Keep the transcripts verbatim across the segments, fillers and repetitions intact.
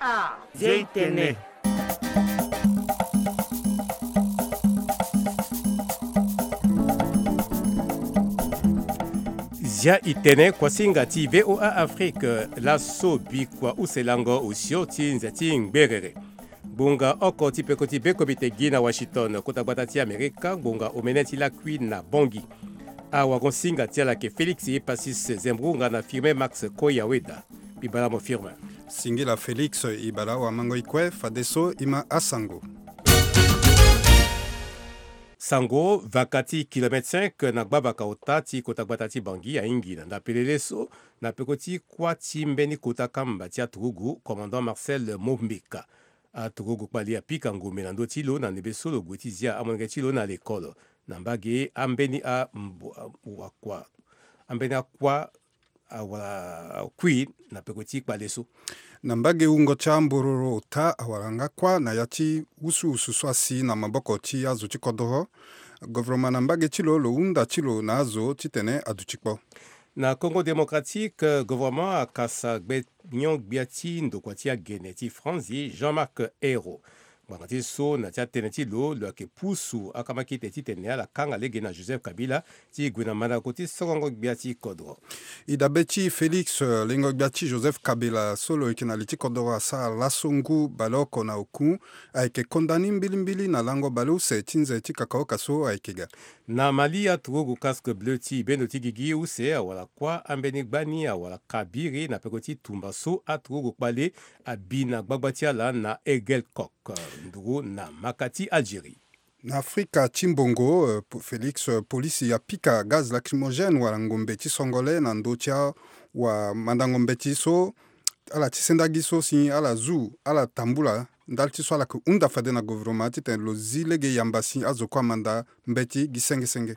zia itene. Zia itene kwa singa ti V O A Afrique la so bi kwa uselango usio ti nzeti ngberere. Bunga oko ti peko ti beko bitegi na Washington kota gbata ti Amerika bunga omeneti la kui na bongi. Awa konsinga ti ala ke Félix e pasis zembrunga na firme Max Koyaweda. Bibala mo firme. Singila Félix ibala wa mango ikwe fadeso ima asango. Sango vakati kilomètre cinq na gbaba kaota ti kota gbata ti bangi ya ingila na peleleso na pekoti kwa ti mbeni kota kamba ti aturugu commandant Marcel Mombeka aturugu kpali apika ngome na ndo ti lo na nebe solo gue ti zia amonge ti lo na lekolo na mbage ambeni a wakwa ambeni a kwa awala kui na pekoti kpaleso na mbage ungo cha mbororo ta awaranga kwa na yati usu usu swasi na maboko ti azo ti kodoho gouvernement na mbage chilo lo unda chilo na azo ti tene adu chikpo na Congo démocratique gouvernement akasa gbe nyon gbiati ndokwa ti agene ti Franzi Jean-Marc Ayrault Bangati so na tia teneti lo lo ke pusu akamaki teti tene ala kanga lege na Joseph Kabila ti gwina mana koti sokongo gbiati kodro. Ida beti Félix lengo gbiati Joseph Kabila solo ikinaliti kodro sa lasongu baloko na oku aike kondani mbilimbili na lango balu se tinze ti kakao kaso aikega. Na Mali aturugu casque bleu ti benoti gigi use awala kwa ambeni gbani awala kabiri na pekoti tumba so aturugu kpale abina gbagbati ala na Egel Kok. Nduru na Makati Algérie. Na Afrika Chimbongo, Félix, polisi ya pika gaz lacrymogène wa ngombe ti songole na ndotia wa mandangombe ti so ala ti sendagi so si ala zu ala tambula ndal ti so ala ku unda fade na gouvernement ti ten lo zilege yambasi azo kwa manda mbeti gisenge senge.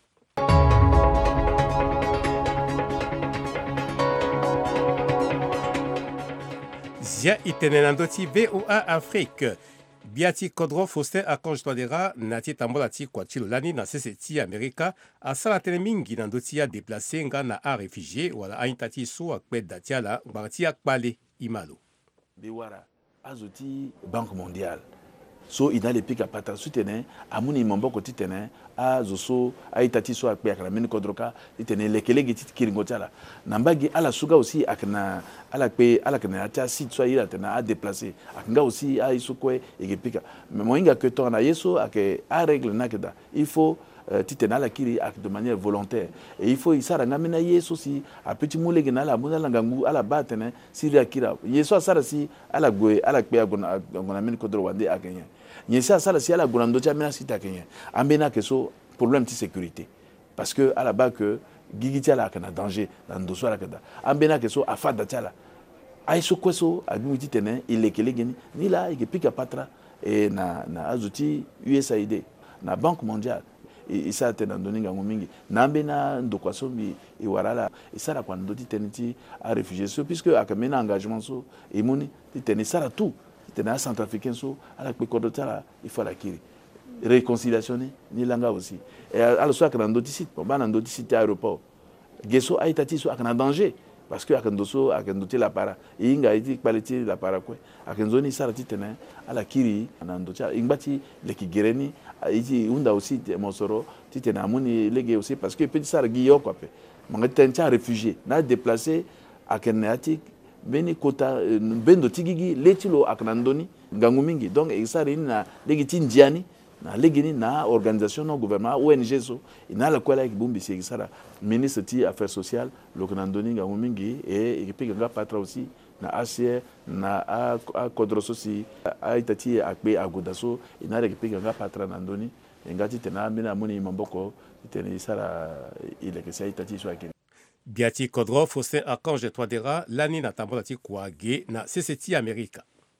Zia itenenando ti V O A Afrique. Biati Kodro Faustin Akonj Twadera nati tambola ti kwa chilo lani na sese ti Amerika asala tene mingi na ndoti ya déplacé nga na a réfugié wala a intati so akpe datia la ngbarati akpale imalo. Biwara azoti Banque mondiale. So ina le pika patra sutene amuni mamboko titene azoso aitati so akpe akana mini kodroka titene lekelege tit kiringo tala nambagi ala suga aussi akana ala pe ala kana atia sit so ira tena a déplacer akanga aussi a isukwe egepika mais moinga que ton na yeso ake a règle nakeda il faut Uh, titena la kiri ak de manière volontaire et il faut isara ngamina yeso si a petit mulege na la muna ngangu ala batene si akira yeso asara si ala gwe ala pe agona agona min ko dro wande akenya yeso asara si ala gona ndo chamina si takenya ambena que so problème de sécurité parce que à la bas que gigiti ala kana danger na ndo so ala kada ambena que so afada tala aiso kweso agumiti tene ilekele geni ni la ikipika patra et na na azuti U S A I D na Banque mondiale isa tena ndoninga ngumingi nambe na ndokwaso mi iwarala isara kwa ndoti teniti a réfugié so puisque akamena engagement so imuni titene sara tout titene centrafricain so ala pe kodotala il faut la kiri réconciliation ni langa aussi et ala so akana ndoti site bana ndoti site aéroport geso aitati so akana danger parce que akandoso akandoti la para inga iti quality la para kwe akanzoni sara titene ala kiri na ndoti ingbati lekigereni iti unda aussi mosoro titene amuni lege aussi parce que petit sara giyo quoi pe mangatencha réfugié na déplacé akenati beni kota bendo tigigi letilo akanandoni ngangu mingi donc isara na lege tindiani na legini na organisation non gouvernement O N G so ina la kwela kibumbi si isara ministre ti affaires sociales lokanandoni ngangu mingi et ikipika nga patra aussi na A C R na a, a kodroso si a itati akbe agodaso ina ikipika nga patra nandoni ngati tena mina muni mamboko tena isara ile kesa itati so akini Biati Kodro Faustin Akonj Twadera lani na tambola ti kwage na C C T Amerika.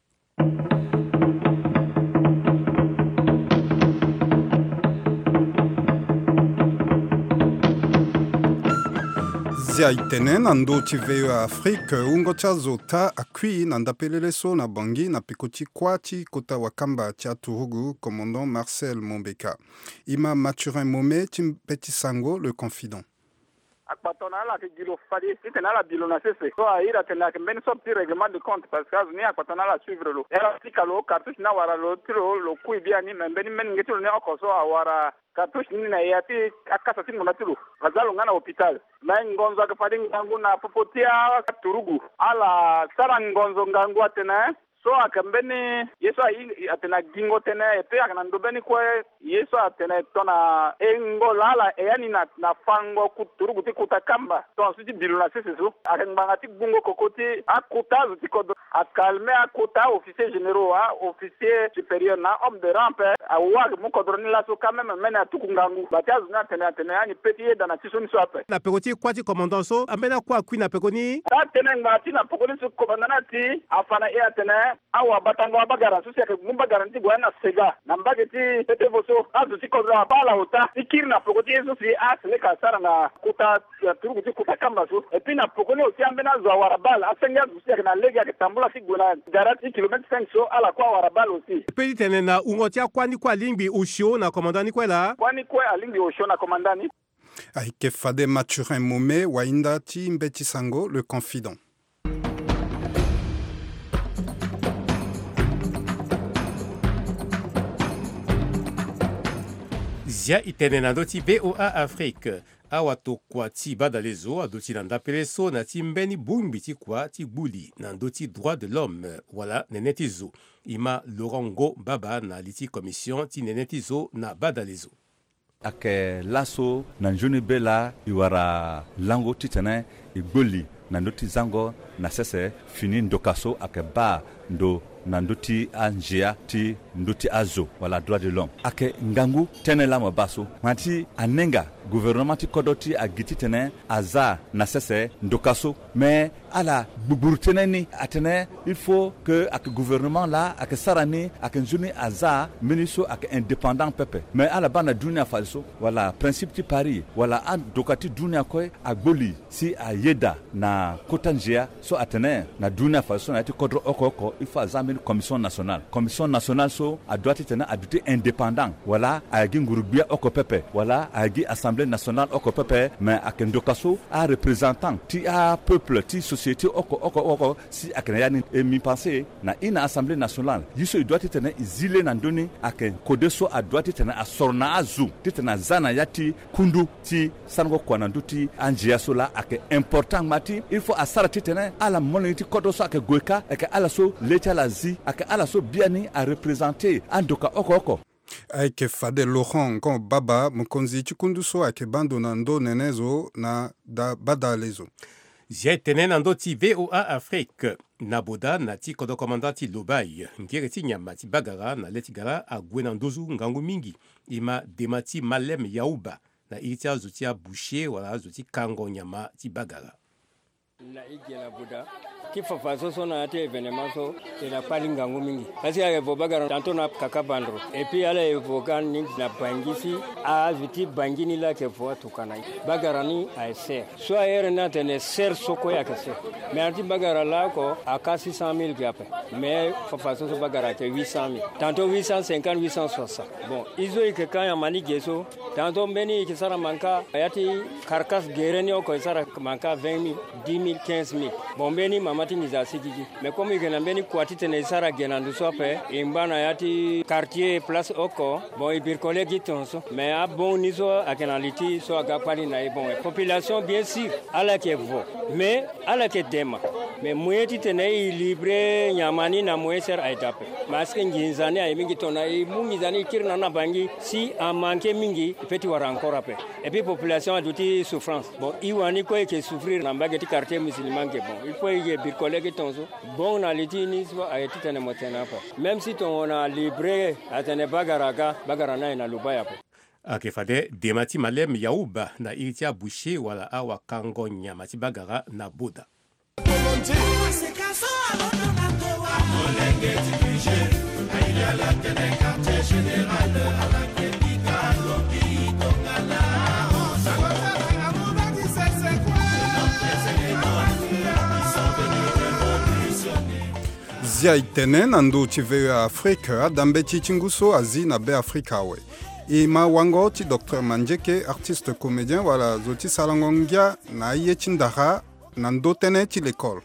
Zia itene na ndo ti V O A Afrique ungo tia zota akui na ndapelele so na bangi na pikoti kwa ti kota wakamba ti aturugu commandant Marcel Mombeka. Ima Mathurin Momé ti Petit Sango le confident. akpatona la ke gilo fadi itena la bilona sese so aira tena ke men so petit règlement de compte parce que ni akpatona la suivre lo era tikalo cartouche na wara lo tiro lo kui bia ni mbeni men ngetu ne okoso awara cartouche ni na yati akasa timu na tiro bazalo ngana hospital na ngonzo ke fadi ngangu na popotia turugu ala sara ngonzo ngangu atena so akambeni yeso atena gingo tena epe akana ndobeni kwa yeso atena tona engo lala eyani na na fango kuturugu ti kutakamba to suti biluna sese so akanganga ti bungo kokoti akuta zuti kodo akalme akuta officier généraux a officier supérieur na homme de rampe awa mu kodroni la so quand même mena tukungangu batazu na tena tena ani petit dans na tisoni so ape na pekoti kwa ti commandant so ambena kwa kui na pekoni ta tena ngati na pekoni so commandant ti afana e atena awa batango abagara so se mumba garanti bwana sega na mbageti tete voso azu tikoza bala uta ikiri na pokoti eso si asle kasara na kuta turugu ti kuta kamba so et puis na pokoni aussi ambena zo warabal asenga so na lega ke tambula siguna garati kilomètre cinq so ala kwa warabal aussi pedi tene na ungotia kwani kwa lingbi ushio na commandant kwela kwani kwa alingbi ushio na commandant Aike Fade Mathurin Momé Wainda Ti Mbeti Sango le confident. Zia itene na doti V O A Afrique awa to kwa ti badalezo adoti na ndapeleso na ti mbeni bungbi ti kwa ti gbuli na ndoti droit de l'homme wala nenetizo ima Laurent Baba na liti commission ti nenetizo na badalezo ake laso na njuni bela iwara lango titene igboli na ndoti zango na sese fini ndokaso ake ba ndo na ndoti anjia ti ndoti azo wala droit de l'homme ake ngangu tene la mabaso mati anenga gouvernement ti kodoti agiti tene aza na sese ndokaso mais ala buburu tene ni atene il faut que ake gouvernement la ake sarani ake njuni aza miniso ake indépendant pepe mais ala bana dunia falso wala principe ti Paris wala an dokati dunia koy agboli si ayeda na kotanjia so atene na dunia falso na ti kodro oko oko il faut azamini commission nationale commission nationale so a doit être habité indépendant voilà agi ngurubia oko pepe voilà agi assemblée nationale oko pepe mais akendokaso a représentant ti a peuple ti société oko oko oko si akenayani mi penser na ina assemblée nationale yiso doit être izile na ndoni aken kodeso a doit être a sorna azu titana zana yati kundu ti sango kwana nduti anjia sola ake important mati il faut asara titana ala moniti kodoso ake goeka ake ala so leta la zi ake ala so biani a représenter andoka oko oko Aike Fade Laurent Ngo Baba Mkonzi Chikunduso ake bando na ndo nenezo na da badalezo Zia tene na ndo ti V O A Afrique na boda na ti kodo commandant ti Lobai ngere ti nyama ti bagara na letigara a gwena ndozu ngangu mingi ima demati malem yauba na iritia zutia boucher wala zuti kango nyama ti bagara na igela boda kifa faso so na ate événement so et la pali ngangu mingi parce que vo bagara tanto na kaka bandro et puis ala evokan ni na bangisi a zuti bangini la ke vo tukana bagara ni a ser so ayer na tene ser soko ya ke ser mais anti bagara la ko a ka six cent mille gape mais fa faso so bagara ke huit cent mille tanto huit cent cinquante huit cent soixante bon izo ke kan ya mani geso tanto mbeni ke sara manka ayati carcasse gereni ko sara manka vingt mille dix mille quinze mille bon mbeni mama Sigigi. Mais comme il y a une quantité de sara genandu sope, imbana yati quartier place oko, bon il bir collègue tonso, mais à bon niso à canaliti so aga pali na bon population bien sûr à la que vo, mais à la que dema. Mais moyeti tene libre nyamani na moyeser aitape. Parce que nginzani ay mingi tona i mungi zani kirna na bangi si a manqué mingi petit war encore après. Et puis population a douti souffrance. Bon iwani ko ke souffrir na bageti quartier musulman ke bon. Il faut y bir collègue tonso bon na litini so ay titane motena pa même si ton a libre atene bagaraga bagarana na lubaya pa ake fade demati malem yauba na iritia boucher wala awa kango nyama ti bagara na boda Zia itene na ndo ti V O A Afrique adambe ti chinguso azi na be Afrika we Et ma wango ti docteur Manjeke, artiste comédien, voilà, zoti salangongia na iye chindaha nando tene ti l'école.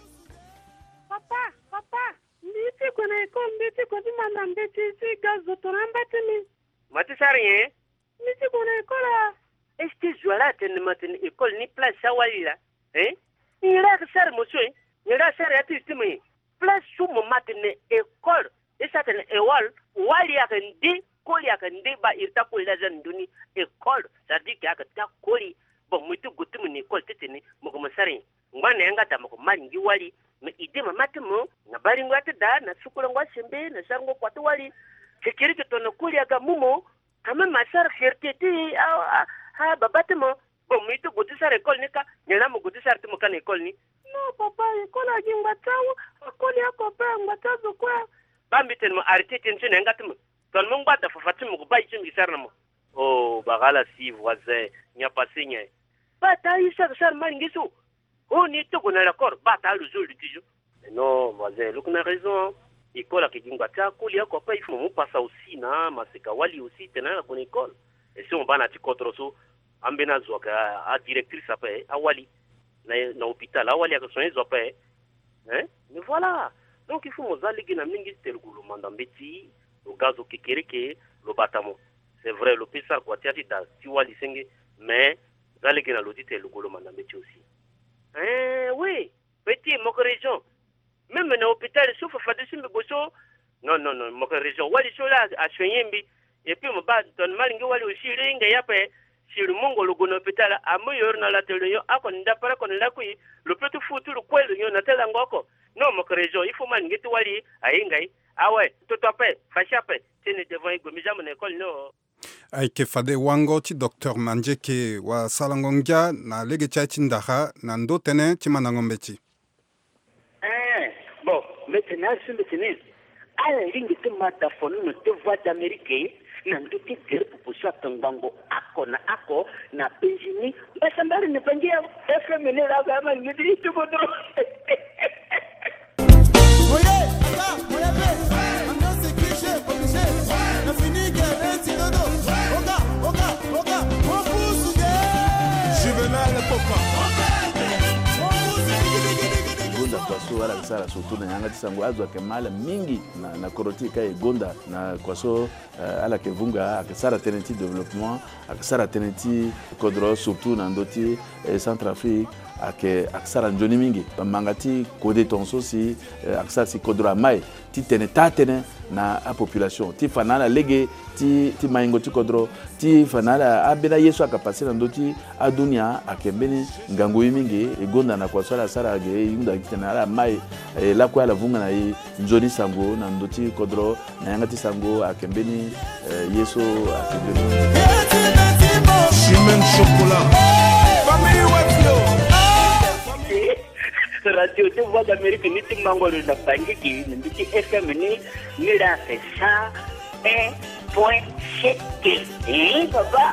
Papa, papa, nditi kona école, nditi kona manda nditi si gazo toramba tini. Mati sarien? Nditi kona école. Est-ce que je vais attendre matin école ni place sawali là? Hein? Il a que ça monsieur, il a ça artiste mais place sous mon matin école. Et ça tene éwal, wali ya ndi koli ya ndi ba irta ko la zan duni école. Ça dit qu'il y a que ta koli bon mutu gutu ni école tetene mo ko masari. Ngwana yanga ta mo ko mangi wali mais ide ma matimo na bari ngwate da na sukula ngwa sembe na sango kwatu wali. Sekiri ke tono koli ya ga mumo kama masar fierté ti ha babatimo bon mutu gutu sar école ni ka nyana mo gutu sar timo kan école ni. Non papa école a jingwa tawo akoli ya ko pe ngwata zo kwa. Bambiten mo arrêté tension ngatum ton mon bata fafati mo ba ichim gisar namo oh bagala si voisin nya pasinya bata isa sar mangisu oh ni to gona l'accord bata le jour du toujours non voisin look na raison école a kijingwa ta kuli yako pa ifu mo passa aussi na masika wali aussi tena ko école et si on va na ti kotroso ambena zo ka a directrice après a wali na na hôpital a wali a soigner zo après hein mais voilà. Donc il faut mozaligi na mingi tergulu mandambeti le gazo kekereke le batamo. C'est vrai le pesa kwa tiati da tiwa lisenge mais zaligi na lodite le gulu mandambeti aussi. Eh oui, petit mon région. Même na hôpital sauf fadisi mboso. Non non non mon région wali sola a soyembi et puis mo ba ton malingi wali aussi ringa yape sur le mongo le gono hôpital a moyor na la teleyo akonda para konla kui le petit foutu le kwelo yo na tela ngoko. Non, mon région, il faut man get wali à Ingai. Ah ouais, tout à fait, fachape, tene devant Igo, mais jamais école, non. Aike fade wango ti docteur Manjeke wa salangongia na lege cha chindaha na ndo tene ti manangombeti. Eh, bon, maintenant, je me tenais. À la ligne de mataphone, nous te voix d'Amérique, na ndo te gere pupushwa tangango ako na ako na penjini. Basambari ne pangia, F M N la gama ngidi tu bodo. Gonda kwaso ala kisara surtout na yanga tisango azwa kemala mingi na na koroti ka gonda na kwaso uh, ala kevunga akisara tenenti développement akisara tenenti kodro surtout na ndoti eh, Centrafrique ake akisara njoni mingi mangati kode tonso si uh, akisara si kodro mai ti tene tatene na a population ti fanala lege ti ti maingo ti kodro ti fanala abena yesu akapasi na ndoti adunia akembeni ngangu mingi egonda na kwa swala sara ge yunda kitena ala mai e, la kwa la vunga na i njoni sango na ndoti kodro na yanga ti sango akembeni e, yesu akembeni Chimène chocolat famille wetlo radio te voix d'Amérique ni ti mangolo na bangi ki ni ti F M ni ni la fait ça un point sept eh papa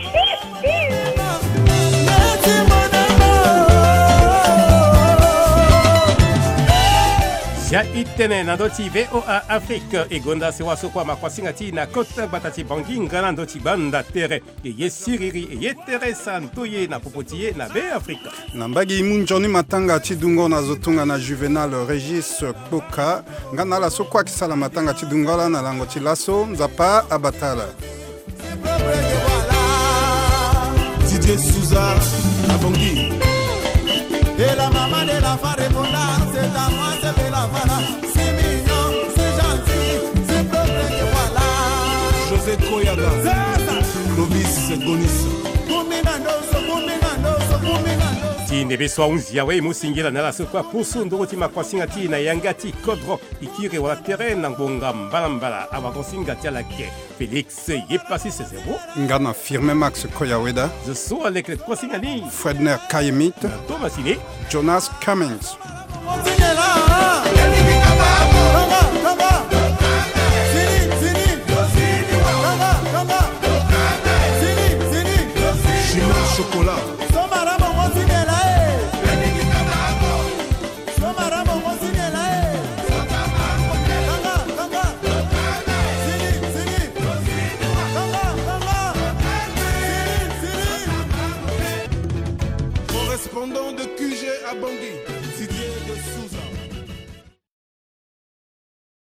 Ja itene na doti V O A Afrique e gonda se waso kwa makwasinga ti na kota batati bangi ngana doti banda tere e ye siriri e ye teresa ntoye na popotiye na be Afrika. Na mbagi imunjoni matanga ti dungo na zotunga na Juvenal Regis Boka ngana la so kwa kisala matanga ti dungola na lango ti laso nzapa abatala. Didier Souza à Bangui. Et la maman de la femme répondant, c'est à moi, c'est la femme. C'est mignon, c'est gentil, c'est propre que voilà. José Koyaga, Lovis Gonis. Ti nebe so unzi ya we musingila na la so kwa pusu ndoro ti makwasinga ti na yanga ti kodro ikire wala terrain na ngonga mbala mbala aba konsinga ti ala ke Félix ye pasi se zéro. Ngana firme Max Koyaweda. Je so avec le kwasinga ni Fredner Kayemit. Thomasine. Jonas Cummings.